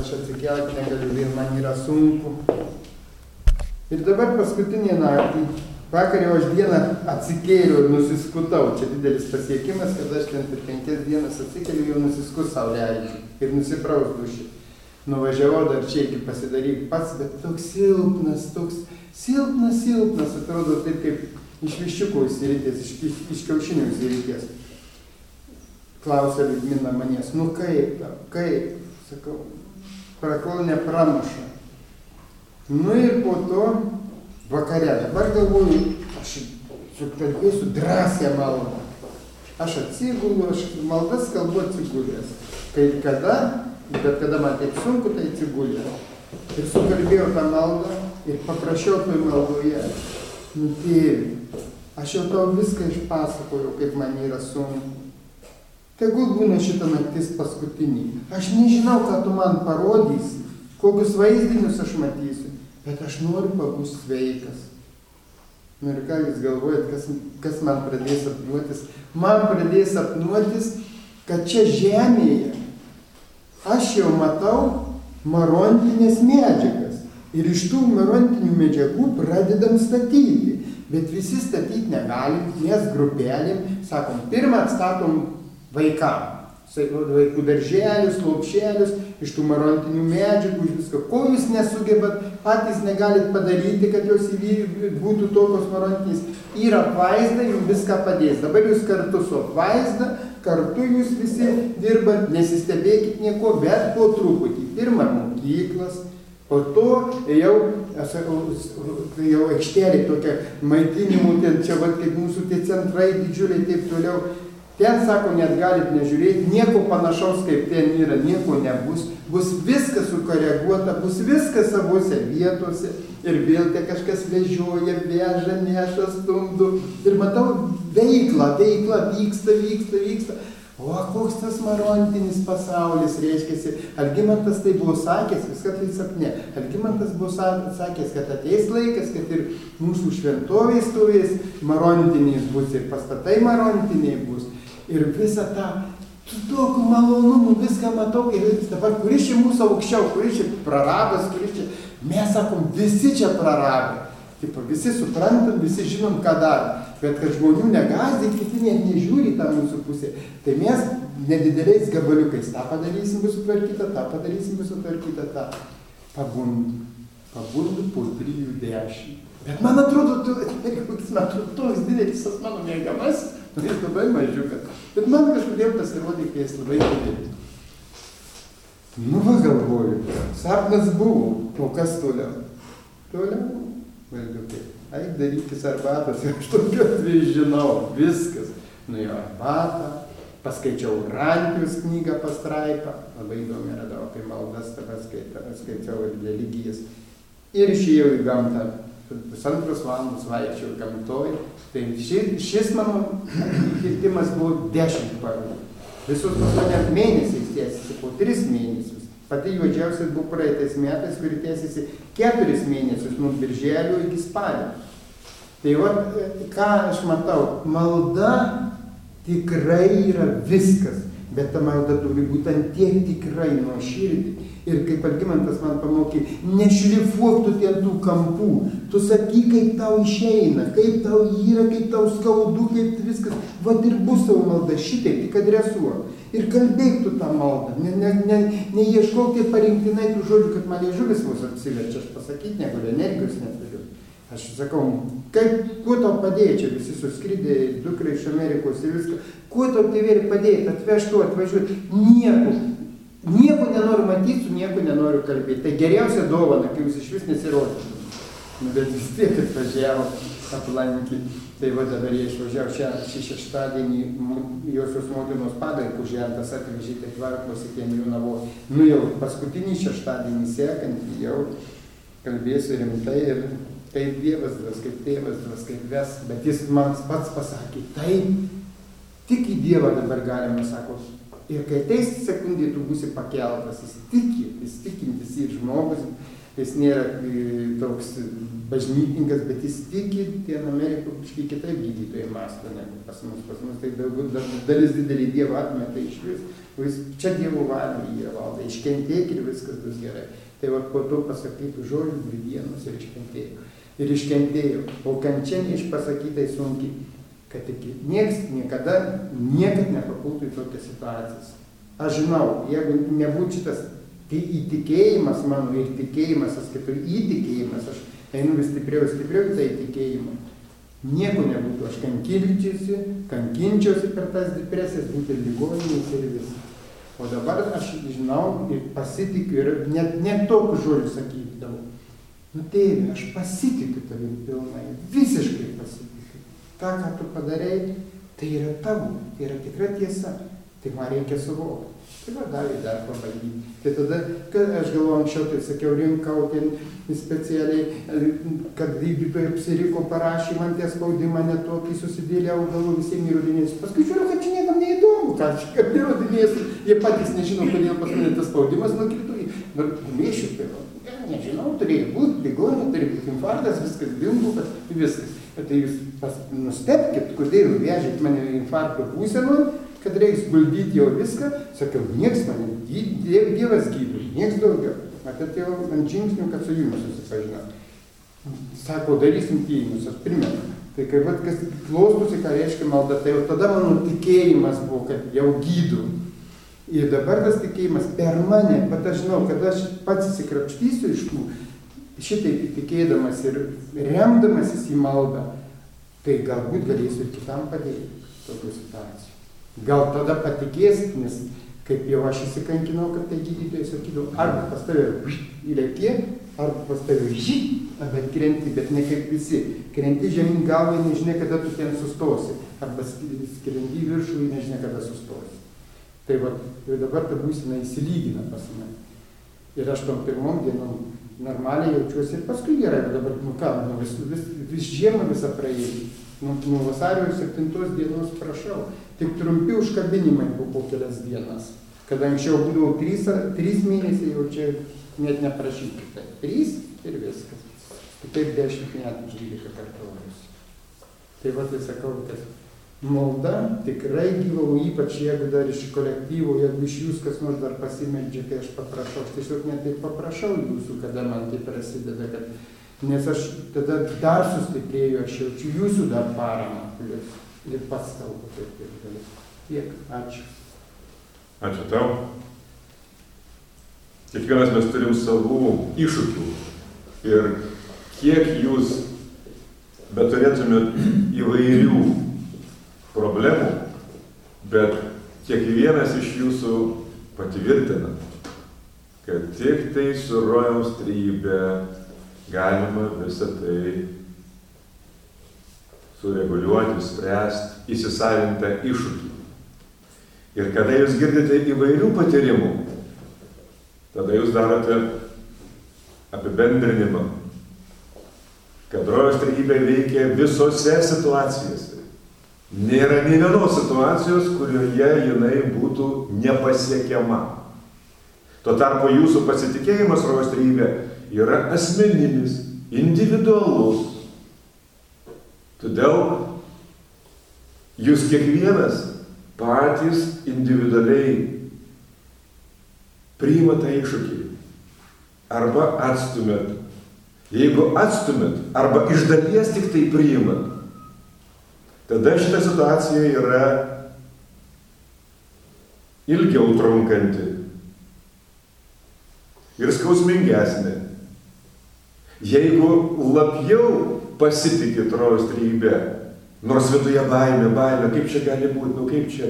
aš atsikelti negaliu, vėl man yra sunku. Ir dabar paskutinė naktį, vakar jau aš dieną atsikėliau ir nusiskutau. Čia didelis pasiekimas, kad aš ten per 5 dienas atsikėliau, jau nusiskus saulėlį ir nusipraus dušį. Nuvažiavau dar čia iki pasidaryk pats, bet toks silpnas, silpnas, atrodo taip kaip iš viščiukų įsiritės, iš kiaušinių įsiritės. Klausia Liudmila manęs, nu kaip, sakau, prakol nepramuša. Nu ir po to vakare, dabar galvoju, aš sukalbėsiu drąsią maldą. Aš atsigulu, aš maldas kalbu atsigulęs. Kai kada, bet kada man taip sunku, tai atsigulė. Ir sukalbėjau tą maldą ir paprašiau toj maldoje. Nu tėvi, aš jau tau viską išpasakojau, kaip man yra sunku. Tegul būna šitą naktis paskutinį. Aš nežinau, ką tu man parodysi, kokius vaizdinius aš matysiu, bet aš noriu pabūti sveikas. Nu ir ką jūs galvojat, kas man pradės sapnuotis? Man pradės sapnuotis, kad čia žemėje aš jau matau marontinės medžiagas. Ir iš tų marontinių medžiagų pradedam statyti. Bet visi statyti negalim, mes grupelėm, sakom, pirmą atstatom vaikam. Vaikų darželius, lopšelius, iš tų marontinių medžiagų, iš visko. Ko jūs nesugebat, patys negalit padaryti, kad jos būtų tokios marontinės. Yra apvaizda, jums viską padės. Dabar jūs kartu su apvaizda, kartu jūs visi dirbat, nesistebėkit nieko, bet po truputį. Pirma mokyklas, po to jau aikštelė tokia maitinimų, ten čia vat kaip mūsų tie centrai didžiuliai, taip toliau. Ten, sako, net galit nežiūrėti, nieko panašaus kaip ten yra, nieko nebus. Bus viskas sukoreguota, bus viskas savose vietose. Ir vėl te kažkas vežioja, veža, neša, stumdo. Ir matau, veikla vyksta. O koks tas marontinis pasaulis, reiškiasi. Algimantas tai buvo sakęs, viską tai sapne. Algimantas buvo sakęs, kad ateis laikas, kad ir mūsų šventovėj stovės marontiniais bus ir pastatai marontiniai bus. Ir visą tą, daug malonumų, viską matau. Ir dabar, kuris čia mūsų aukščiau, kuris čia prarabas, kuris čia, mes sakom, visi čia prarabė. Taip, visi suprantam, visi žinom, ką daro. Bet kad žmonių negazdė, kiti net nežiūri tą mūsų pusę. Tai mes nedideliais gabaliukais tą padarysim, bus sutvarkyta, tą padarysim, bus sutvarkyta, tą. Pabundu po 3:10. Bet man atrodo, toks didelis tas mano mėgamas, jis labai mažiukas. Bet man kažkodėl pasirodė, kai jis labai didelis. Nu va, galvoju, sapnas buvo, o kas toliau? Valgiukai, eik darykis arbatos, aš tokios žinau, viskas. Nuėjo arbatą, paskaičiau Rankius knygą pastraipą, labai įdomi radau, apie maldas tada skaičiau ir religijas. Ir išėjau į gamtą. 2 valandos vaikščiau gamtoj. Tai šis mano kirtimas buvo 10 parų. Visus pas mane mėnesiais tęsiasi, po 3 mėnesius. Pati juodžiausias buvo praeitais metais, kuri tęsiasi 4 mėnesius, nuo birželio iki spalio. Tai va, ką aš matau, malda tikrai yra viskas, bet ta malda turi būti ant tiek tikrai nuoširdį. Ir kaip Algimantas man pamokė, nešlifuok tu ten tų kampų, tu sakyk, kaip tau išeina, kaip tau yra, kaip tau skaudu, kaip viskas. Vat ir bus savo malda šitaip, tik adresuok. Ir kalbėk tu tą maldą, neieškok tie parinktinai tų žodžių, kad man liežuvis mūsų apsiverčia, aš pasakyti negaliu, energijos neturiu. Aš sakau, kuo tau padėjo, čia visi suskridė, dukrai iš Amerikos ir viską, kuo tau tėvėlį padėjo, atvežt tu, atvažiuoti, nieko nenoriu matyti, su nieko nenoriu kalbėti. Tai geriausia dovana, kai jūs iš vis nesirodytumėte. Bet vis tiek atvažiavo aplankyti. Tai va dabar jie išvažiavo šį šeštadienį, Josios motinos palaikų žentas atvežė, tai tvarkosi ten Jonavo. Nu jau paskutinį šeštadienį sekantį jau kalbėsiu rimtai ir kaip Dievas dvas, kaip tėvas dvas, kaip ves. Bet jis man pats pasakė, taip, tik į Dievą dabar galima, sako. Ir kai ateis sekundė, tu būsi pakeltas, jis tikintis ir žmogus, jis nėra toks bažnytingas, bet jis tiki, ten Amerikų kažkiek kitaip gydytojai mąsto negu pas mus tai dalis didelį Dievą atmeta iš vis, Čia Dievo valia yra valda, iškentėk ir viskas bus gerai. Tai va po to pasakytų žodžių 2 dienos ir iškentėjo. Ir iškentėjo, o kančia neišpasakytai sunkiai, kad nieks niekada niekad nepapultų į tokias situacijas. Aš žinau, jeigu nebūtų šitas įtikėjimas mano ir tikėjimas, aš skaitau įtikėjimas, aš einu vis stipriau į tai įtikėjimą. Nieko nebūtų, aš kankinčiausi per tas depresijas, būtų ligoninės ir visą. O dabar aš žinau ir pasitikiu ir net tokius žodžius sakydavau. Nu tėve, aš pasitikiu tavim pilnai, visiškai pasitikiu. Ta, ką tu padarei, tai yra tavo, tai yra tikra tiesa. Tai man reikia suvokti. Tai va, davė dar pabandyti. Tai tada, kad aš galvoju anksčiau, tai sakiau, rinkau ten specialiai, kad gydytojai apsiriko, parašė man tie spaudimą, net tokį susidėlė augalų visiems įrodinės. Paskui žiūrėjau, kad čia niekam neįdomu, ką aš kaip įrodinės. Jie patys nežino, kodėl pas mane tas spaudimas nukrito. Mėšiu, tai nežinau, turėjo būti, ligoninė, turėjo būti infarktas, viskas bimbu, viskas. Tai jūs nustebkit, kodėl vežėt mane infarkto būsenų, kad reiks guldyti jau viską, sakiau, nieks mane, Dievas gydo, nieks daugiau. Matot, jau ant žingsnių, kad su jumis susipažinau. Sako, darysim tyrimus, aš primenu. Tai kai vat, kas klostosi, ką reiškia malda, tai jau tada mano tikėjimas buvo, kad jau gydu. Ir dabar tas tikėjimas per mane, bet aš žinau, kad aš pats įsikrapštysiu iš tų, šitaip įtikėdamas ir remdamasis į maldą, tai galbūt galėsiu ir kitam padėti tokių situacijų. Gal tada patikėsit, nes kaip jau aš įsikankinau, kad tai gydytojai sakydavo, arba pas tave įlėkė, arba pas tave bet krenti, bet ne kaip visi. Krenti žemyn galvai, nežinia, kada tu ten sustosi, arba krenti į viršų, nežinia, kada sustosi. Tai va, ir dabar ta būsena įsilygina pas mane. Ir aš tom pirmom dienom normaliai jaučiuosi ir paskui gerai, bet dabar, nu ką, vis žiemą visą praėjau. Nuo vasario 7 dienos prašau. Tik trumpi užkabinimai po kelias dienas. Kada anksčiau būdavo 3 mėnesiai, jau čia net neprašykite. 3 ir viskas. Taip 10 metų 12 kartuojus. Tai va, tai sakau, kad malda tikrai gyvau, ypač jeigu dar iš kolektyvo, jeigu iš jūs kas nors dar pasimeldžia, kai aš paprašau. Aš tiesiog net taip paprašau jūsų, kada man tai prasideda, kad nes aš tada dar sustiprėjau, aš jaučiu jūsų dar paramą, ir pats kalbu taip ir galiu. Tiek, ačiū. Ačiū tau. Kiekvienas mes turim savų iššūkių ir kiek jūs beturėtumėt įvairių problemų, bet kiekvienas iš jūsų patvirtina, kad tik tai su rojaus trejybe galima visą tai sureguliuoti, spręsti, įsisavintą iššūkį. Ir kada jūs girdite įvairių patyrimų, tada jūs darote apibendrinimą, kad rojaus trejybė veikia visose situacijose. Nėra nė vienos situacijos, kurioje jinai būtų nepasiekiama. Tuo tarpu jūsų pasitikėjimas rojaus trejybė yra asmeninis, individualus. Todėl jūs kiekvienas patys individualiai priima tą iššūkį. Arba atstumėt. Jeigu atstumėt, arba iš dalies tik tai priimat, tada šita situacija yra ilgiau trunkanti ir skausmingesnė. Jeigu labiau pasitikit rojaus trejybe, nors viduje baimė, kaip čia gali būti, kaip čia,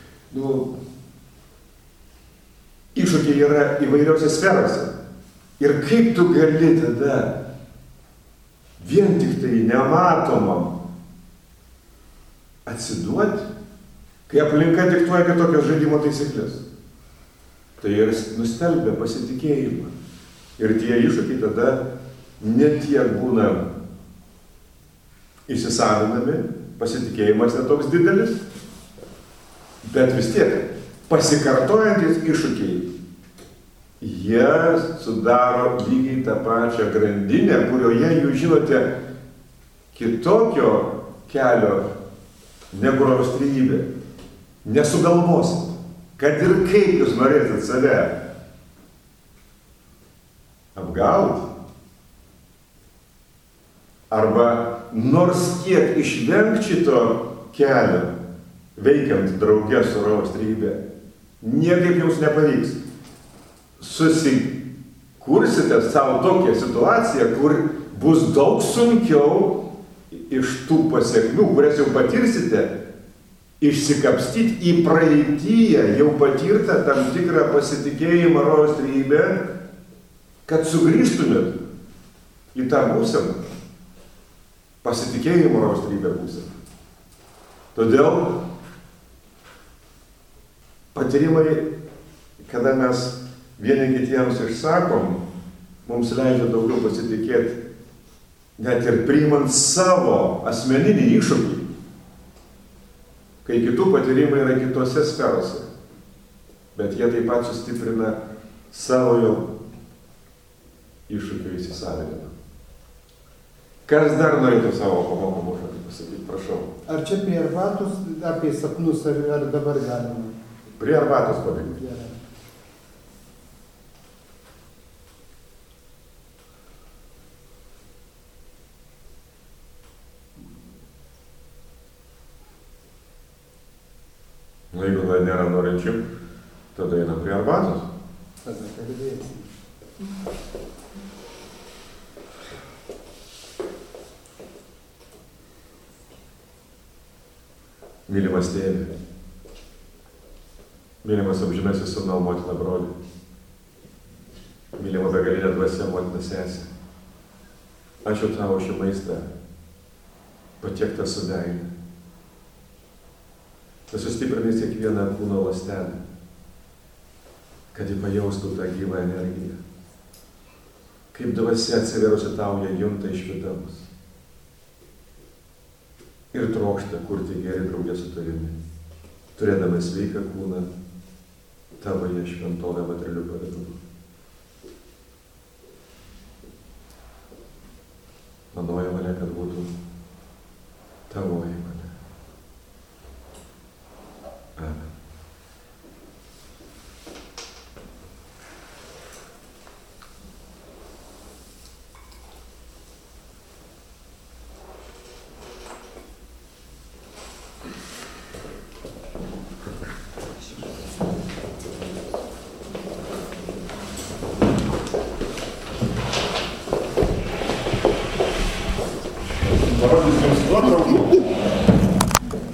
iššūkiai yra įvairiose sferose. Ir kaip tu gali tada vien tik tai nematomam atsiduoti, kai aplinka diktuoja kitokios žaidimo taisyklės. Tai ir nustelbia pasitikėjimą. Ir tie iššūkiai tada ne tiek būna įsisavinami, pasitikėjimas netoks didelis, bet vis tiek pasikartojantis iššūkiai, jie sudaro lygiai tą pačią grandinę, kurioje jūs žinote kitokio kelio negu rojaus trejybė. Nesugalvosit, kad ir kaip jūs norėtumėt save apgauti, arba nors kiek išvengti šito kelio, veikiant drauge su rojaus trejybe, niekaip jums nepavyks. Susikursite savo tokią situaciją, kur bus daug sunkiau iš tų pasiekmių, kurias jau patirsite, išsikapstyti į praeityje jau patirtą tam tikrą pasitikėjimą rojaus trejybe, kad sugrįžtumėt į tą būseną, pasitikėjimo rojaus trejybe būseną. Todėl patyrimai, kada mes vieni kitiems išsakom, mums leidžia daugiau pasitikėti, net ir priimant savo asmeninį iššūkį, kai kitų patyrimai yra kitose sferose, bet jie taip pat sustiprina savojo iššūkio įsisavinimą. Kas dar norėtų savo pamokomų žodį pasakyti, prašau. Ar čia prie arbatos, apie sapnus, ar dabar galima? Prie arbatos padaryti. Jeigu nėra norinčių, tada einam prie arbatos. Tada kalbėsim. Mylimas tėve, mylimas amžinasis sūnau, motina, broli, mylima begalinė dvasia, motina, sesė. Ačiū tau šį maistą, patiektą su meile. Tu sustiprinai kiekvieną kūno ląstelę, kad ji pajaustų tą gyvą energiją. Kaip dvasia atsiverusi tau, jie junta iš vidaus. Ir trokšta kurti gėrį draugę su tavimi, turėdama sveiką kūną, tavoje šventovę materialiu pavidalu.